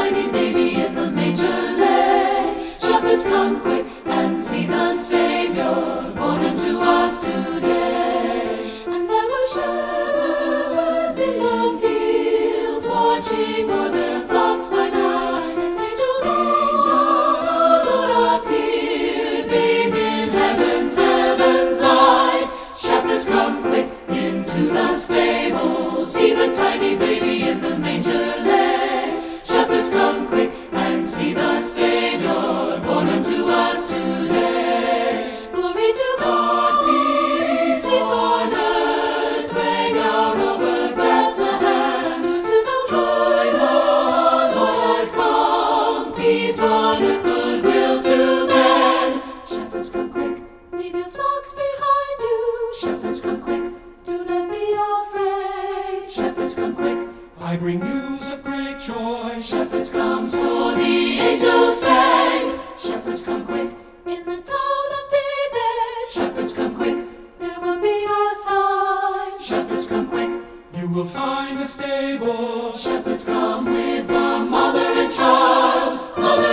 tiny baby in the manger lay. Shepherds, come quick and see the Savior born unto us today. And there were shepherds in the fields, watching o'er their flocks by night. An angel, the Lord appeared, bathed in heaven's light. Shepherds, come quick into the stable, see the tiny baby in the manger lay. Shepherds, come quick and see the Savior born unto us today. Glory to God, peace on earth, rang out over Bethlehem. Joy, the Lord has come, peace on earth, goodwill to men. Shepherds, come quick, leave your flocks behind you. Shepherds, come quick, do not be afraid. Shepherds, come quick, I bring news of great joy. shepherds come, so the angels sang. Shepherds, come quick, in the town of David. Shepherds, come quick, there will be a sign. Shepherds, come quick, You will find a stable. shepherds come with the mother and child. Mother